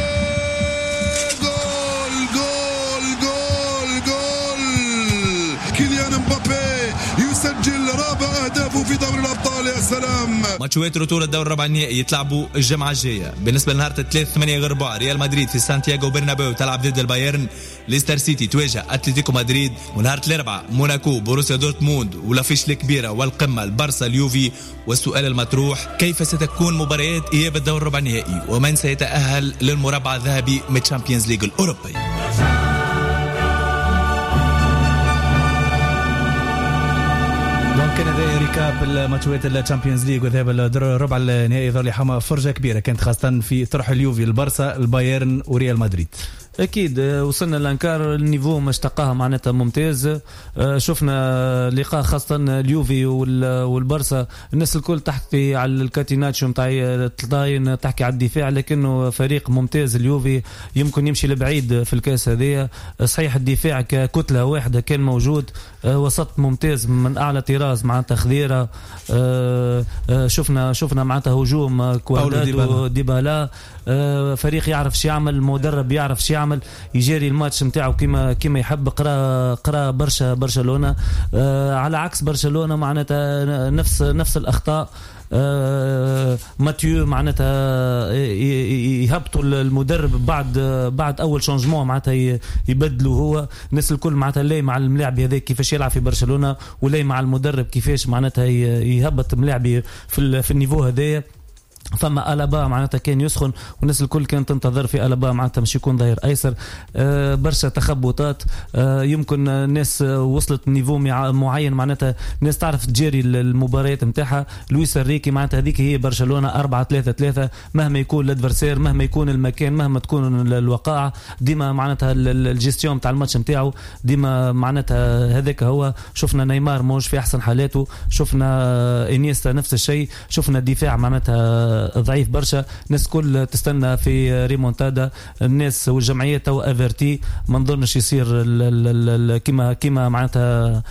جول كيليان مبابي يسجل رابع أهدافه في دوري الأبطال. يا سلام. ماتشات رتور الدور الربع النهائي يتلعبوا الجمعة الجاية. بالنسبة لنهار 3/8 ريال مدريد في سانتياغو برنابيو تلعب ضد البايرن. ليستر سيتي تواجه أتلتيكو مدريد. ونهار الأربعاء موناكو بوروسيا دورتموند. والافيش الكبيرة والقمة البارسا اليوفي. والسؤال المطروح كيف ستكون مباريات إياب الدور الربع النهائي ومن سيتأهل للمربع الذهبي من تشامبيونز ليج الأوروبي. كان هذا ريكاب الماتشات الشامبيونز ليج وذهاب الربع النهائي. ظل حما فرجة كبيرة كانت خاصة في طرح اليوفي البارسا البايرن وريال مدريد. اكيد وصلنا لانكار النيفو ما اشتقاها معناتها ممتاز. شفنا لقاء خاصه اليوفي والبارسا الناس الكل تحكي على الكاتيناتشو نتاع الطاين تحكي على الدفاع لكنه فريق ممتاز. اليوفي يمكن يمشي لبعيد في الكاس هذه. صحيح الدفاع ككتله واحده كان موجود. وسط ممتاز من اعلى طراز معناتها خضيره. شفنا معناتها هجوم كوادرادو ديبالا. فريق يعرف شو يعمل مدرب يعرف شو يعمل يجري الماتش نتاعو كيما يحب. قرا برشلونة على عكس برشلونة معناتها نفس الأخطاء. ماتيو معناتها يهبطوا المدرب بعد اول شانجمون معناتها يبدلوا. هو الناس الكل معناتها لاي مع الملاعب هذاك كيفاش يلعب في برشلونة ولاي مع المدرب كيفاش معناتها يهبط ملاعبي في النيفو هذايا. فما ألابا معناتها كان يسخن والناس الكل كانت تنتظر في ألابا معناتها مش يكون ظهير أيسر. برشا تخبطات. يمكن الناس وصلت نيفو معين معناتها الناس تعرف تجاري المباريات متاعها. لويس انريكي معناتها هذيك هي برشلونة 4-3-3 مهما يكون الادفرسير مهما يكون المكان مهما تكون الوقائع ديما معناتها الجيستيون متاع الماتش متاعه ديما معناتها هذاك هو. شفنا نيمار موج في أحسن حالاته. شفنا إنيستا نفس الشيء. شفنا الدفاع معناتها ضعيف برشا. الناس كل تستنى في ريمونتادا. الناس والجمعية تو افيرتي ما نظنش يصير كيما معناتها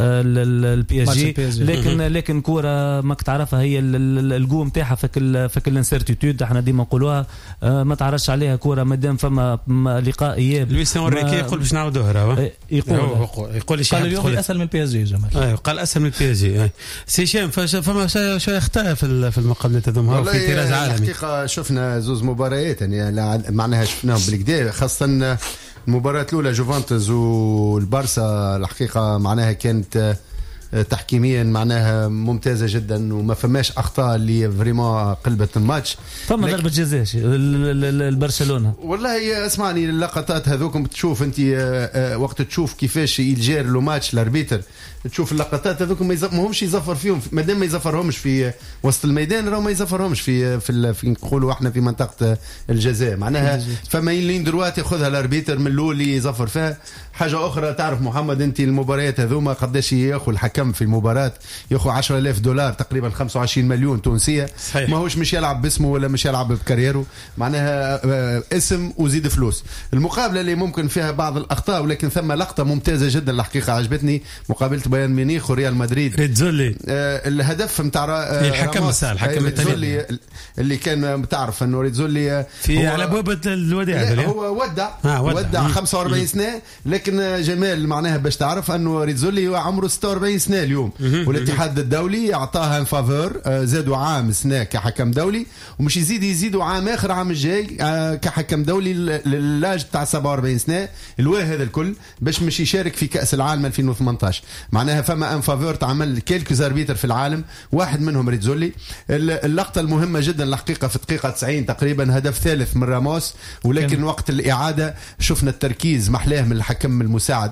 البي اس جي. لكن كورة ما تعرفها هي الجو نتاعها فك الانسيرتيتود احنا ديما نقولوها. ما تعرفش عليها كورة مادام فما لقاء اياب. لويس انريكي يقول باش نعاودوها. يقول اليوم اسهل من البي اس جي جمال. ايوه قال اسهل من البي اس جي. سيشام فما شو يختار في المقابلات هذوما في طراز عالمي. الحقيقة شفنا زوز مباريات يعني معناها شفناهم بالكدا خاصة المباراة الأولى جوفانتوس والبارسا. الحقيقة معناها كانت تحكيميا معناها ممتازة جدا وما فماش أخطاء اللي فريمون قلبت الماتش. فما ضربة جزاء البرشلونة والله اسمعني اللقطات هذوكم تشوف انت وقت تشوف كيفاش يجير لو ماتش الاربيتر تشوف اللقطات هذوكم ما همش يزفر فيهم مادام ما يزفرهمش في وسط الميدان راهو ما يزفرهمش في نقولوا احنا في منطقة الجزاء معناها فما لين دلوقتي ياخذها الاربيتر من الاول يزفر فيها. حاجة أخرى تعرف محمد أنت المباريات هذوما قداش يأخذ الحكم في المباراة يأخذ $10,000 تقريبا 25 مليون تونسية. ما هوش مش يلعب باسمه ولا مش يلعب بكاريره معناها اسم وزيد فلوس. المقابلة اللي ممكن فيها بعض الأخطاء ولكن ثم لقطة ممتازة جدا الحقيقة عجبتني مقابلة بايرن ميونخ وريال مدريد. ريتزولي الهدف متاع الحكم ريتزولي اللي كان تعرف أنه ريتزولي في على بوابة الوداع هو ودع 45 سنة لكن جمال معناها باش تعرف أنه ريتزولي هو عمره 46 سنة اليوم والاتحاد الدولي أعطاها فافور زادوا عام سنة كحكم دولي ومش يزيدوا عام آخر عام الجاي كحكم دولي للاج تاع 47 سنة الواه هذا الكل باش مش يشارك في كأس العالم 2018 معناها فما ان فافور تعمل كيلكو زاربيتر في العالم واحد منهم ريتزولي. اللقطة المهمة جدا الحقيقة في دقيقة 90 تقريبا هدف ثالث من راموس ولكن وقت الإعادة شفنا التركيز محلاه من الحكم المساعد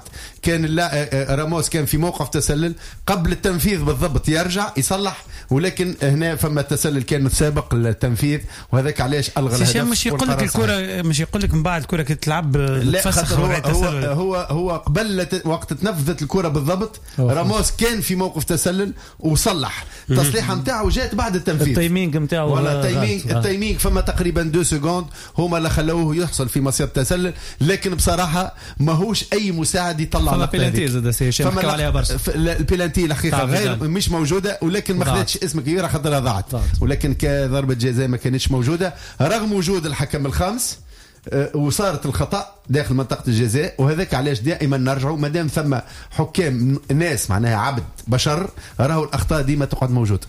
كان راموس كان في موقف تسلل قبل التنفيذ بالضبط يرجع يصلح، ولكن هنا فما تسلل كان سابق للتنفيذ، وهذاك علاش الغى الهدف. مش يقول لك الكره، مش يقول لك من بعد الكره كي تلعب تفسخ. هو قبل وقت تنفذت الكره بالضبط راموس كان في موقف تسلل وصلح التصليحه نتاعو جات بعد التنفيذ. التايمينج نتاعو ولا التايمينج فما تقريبا 2 سكوند هما اللي خلوه يحصل في مصير التسلل، لكن بصراحه ماهوش اي مساعد يطلع فما بيلانتي زاد سي حكوا عليها برشا. البيلانتي الحقيقه غير مش موجوده، ولكن ما خدتش اسم كبير خاطرها ضاعت، ولكن كضربه جزاء ما كانتش موجوده رغم وجود الحكم الخامس، وصارت الخطأ داخل منطقة الجزاء. وهذاك علاش دائما نرجعوا مادام ثم حكام ناس معناها عبد بشر راهو الأخطاء ديما تقعد موجودة.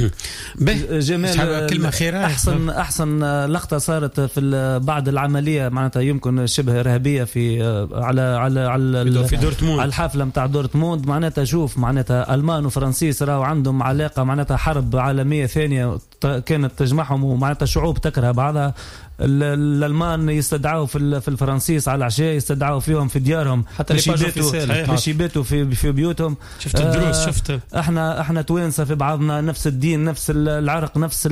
جمال كلمة خيرة. أحسن لقطة صارت في بعد العملية معناتها يمكن شبه إرهابية في في دورتموند، على الحافلة متاع دورتموند. معناتها شوف معناتها ألمان وفرنسيس راهو عندهم علاقة معناتها حرب عالمية ثانية كانت تجمعهم، ومعناتها شعوب تكره بعضها. الألمان يستدعوا في الفرنسيس على العشاء، يستدعوا فيهم في ديارهم حتى باش يباتوا في بيوتهم. شفت الدروس شفت احنا توانسه في بعضنا، نفس الدين نفس العرق نفس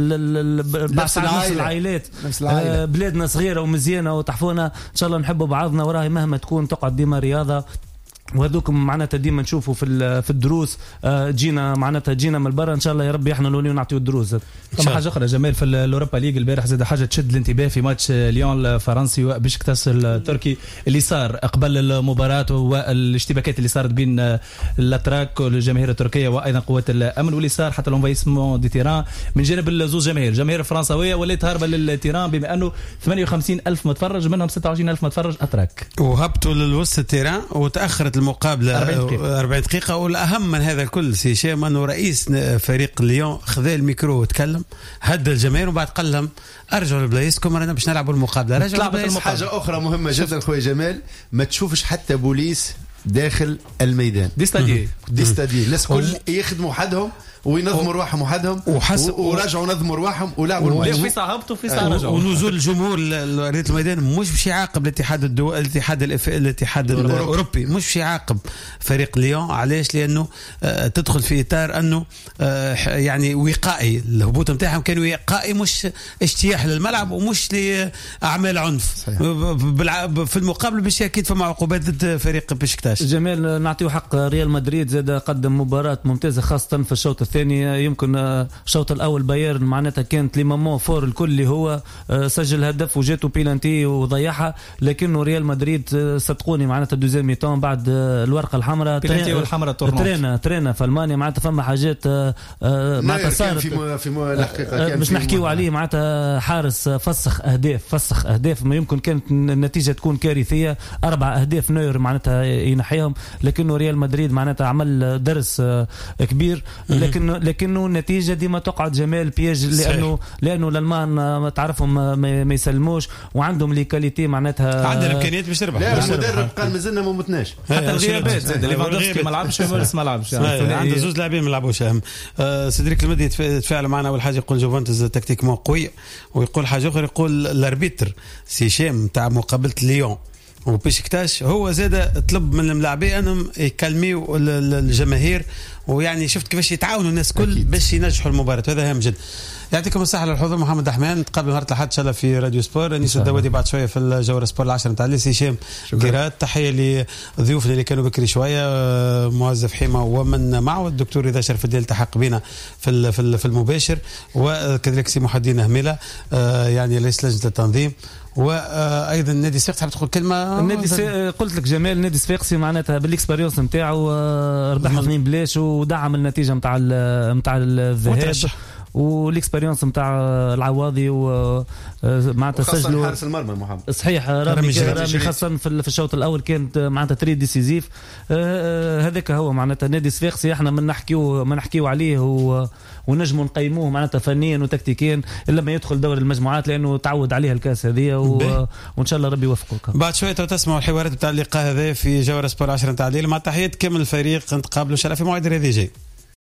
العائلات، بلادنا صغيره ومزيانه وتحفونا ان شاء الله نحبوا بعضنا، وراهي مهما تكون تقعد ديما رياضه. وهذوكم معناتها ديما نشوفوا في الدروس جينا من برا ان شاء الله يا ربي احنا نوليو نعطيو الدروس. ثم حاجه اخرى جمال في الاوروبا ليج البارح زاد حاجه تشد الانتباه في ماتش ليون الفرنسي وبشكتاش التركي اللي صار قبل المباراه، والاشتباكات اللي صارت بين الاتراك والجماهير التركيه وايضا قوات الامن، واللي صار حتى لونفايسمون دي تيران من جانب الزوج جماهير الفرنسويه ولات هاربه للتيران، بما انه 58,000 متفرج منهم 26,000 متفرج اتراك وهبطوا للوسط التيران وتاخرت المقابله 40 دقيقه. والاهم من هذا الكل سي هشام انه رئيس فريق ليون خذا الميكرو وتكلم هدى الجماهير وبعد قال لهم ارجعوا لبلايصكم رانا باش نلعبوا المقابله. رجعوا. حاجه اخرى مهمه جدا خويا جمال، ما تشوفش حتى بوليس داخل الميدان، دي ستادي الناس كل يخدموا حدهم وينظموا رواحهم وحدهم ورجعوا نظموا رواحهم ولعبوا في صاحبته في رجعوا. ونزول الجمهور لارضيه الميدان مش باش يعاقب الاتحاد الدولي الاتحاد الاوروبي، مش باش يعاقب فريق ليون. علاش؟ لانه تدخل في اطار انه يعني وقائي، الهبوط نتاعهم كان وقائي مش اجتياح للملعب ومش لاعمال عنف. في المقابل باش اكيد فما عقوبات ضد فريق بشكتاش. جمال نعطيه حق ريال مدريد زاد قدم مباراه ممتازه خاصه في الشوط الثاني. يمكن الشوط الاول بايرن معناتها كانت لي مومون فور الكل اللي هو سجل هدف وجاته بيلانتي وضيعها، لكنه ريال مدريد صدقوني معناتها دوزيام ميتون بعد الورقه الحمراء بيلانتي والحمراء ترينا في المانيا معناتها فما حاجات معناتها صارت في الحقيقه مش نحكيو عليه معناتها حارس فسخ اهداف ما يمكن كانت النتيجه تكون كارثيه. 4 أهداف نوير معناتها ينحيهم، لكنه ريال مدريد معناتها عمل درس كبير. لكنه النتيجه ديما تقعد جمال بياج، لانه الالمان تعرفهم ما يسلموش وعندهم لي كاليتي معناتها عندنا الامكانيات باش تربح. لا المدرب قال مازلنا ما متناش حتى الغيابات زاد ليفاندوفسكي ما لعبش وموريس ما لعبش عنده 2 لاعبين ما لعبوش. اهم سيدريك المدي يتفاعل معنا. اول حاجه يقول جوفنتوس تكتيكمون قوي، ويقول حاجه اخرى يقول الاربيتر سي شام تاع مقابله ليون وبشكتاش هو زاد طلب من الملاعبين انهم يكلميوا الجماهير، ويعني شفت كيفاش يتعاونوا الناس كل باش ينجحوا المباراه. هذا هام جدا. يعطيكم الصحه للحضور. محمد احمان نتقابل نهار الاحد ان شاء الله في راديو سبور. انيس الدوادي بعد شويه في الجوله سبور 10 نتاع لي هشام قيرات. تحيه لضيوفنا اللي كانوا بكري شويه، موظف حيمه ومن معه الدكتور رضا شرف الدين التحق بنا في المباشر، وكذلك سي محي الدين هميله يعني رئيس لجنه التنظيم، وايضا نادي صفاقسي. حاب تقول كلمه؟ قلت لك جمال نادي صفاقسي معناتها بالاكسبيريونس نتاعو ربح 2 بلاش ودعم النتيجه نتاع الذهاب والاكسبيريونس نتاع العواضي ومعناتها سجلوا حارس المرمى محمد صحيح رامي خاصه في الشوط الاول كانت معناتها تري ديسيزيف. هذاك هو معناتها نادي صفاقسي احنا ما نحكيو عليه ونجموا نقيموه معناتها فنيا وتكتيكيا الا ما يدخل دور المجموعات لانه تعود عليها الكاس هذه وان شاء الله ربي يوفقك. بعد شويه تسمعوا الحوارات نتاع اللقاء هذا في جوله سبور 10 نتاع الليل. مع تحيه كامل الفريق نتقابلوا ان شاء الله في موعد رياضي جاي.